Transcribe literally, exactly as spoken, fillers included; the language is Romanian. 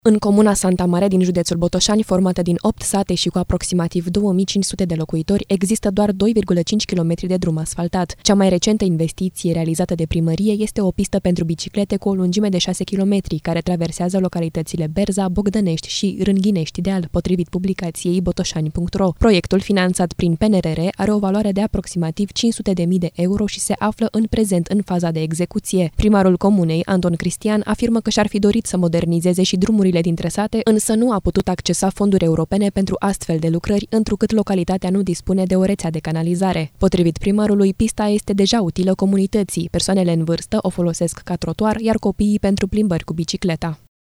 În comuna Santa Maria din județul Botoșani, formată din opt sate și cu aproximativ două mii cinci sute de locuitori, există doar doi virgulă cinci kilometri de drum asfaltat. Cea mai recentă investiție realizată de primărie este o pistă pentru biciclete cu o lungime de șase kilometri, care traversează localitățile Berza, Bogdănești și Rânghinești Deal, potrivit publicației botoșani punct ro. Proiectul, finanțat prin P N R R, are o valoare de aproximativ cinci sute de mii de euro și se află în prezent în faza de execuție. Primarul comunei, Anton Cristian, afirmă că și-ar fi dorit să modernizeze și drumurile dintre sate, însă nu a putut accesa fonduri europene pentru astfel de lucrări, întrucât localitatea nu dispune de o rețea de canalizare. Potrivit primarului, pista este deja utilă comunității. Persoanele în vârstă o folosesc ca trotuar, iar copiii pentru plimbări cu bicicleta.